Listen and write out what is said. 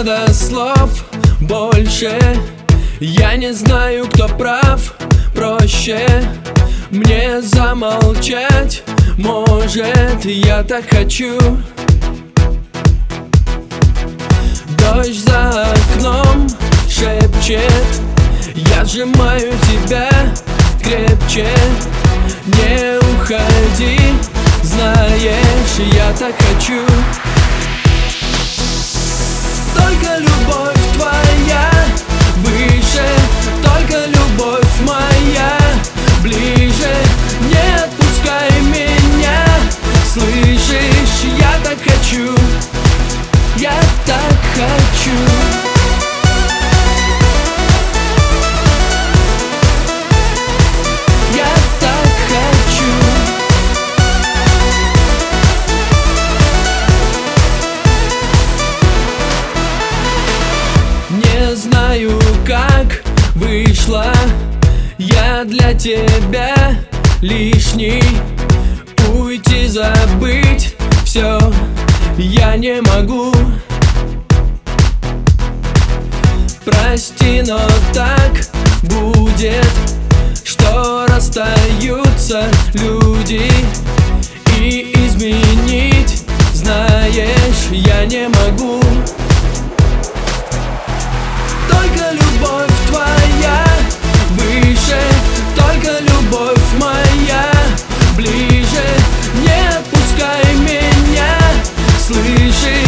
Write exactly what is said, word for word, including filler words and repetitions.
надо слов больше. Я не знаю, кто прав, проще мне замолчать. Может, я так хочу. Дождь за окном шепчет, я сжимаю тебя крепче. Не уходи, знаешь, я так хочу. Только любовь твоя выше, только любовь моя ближе. Не отпускай меня, слышишь, я так хочу, я так хочу. Не знаю, как вышло, я для тебя лишний. Уйти, забыть все я не могу. Прости, но так будет, что расстаются люди. И изменить, знаешь, я не могу. Только любовь твоя выше, только любовь моя ближе. Не отпускай меня, слышишь?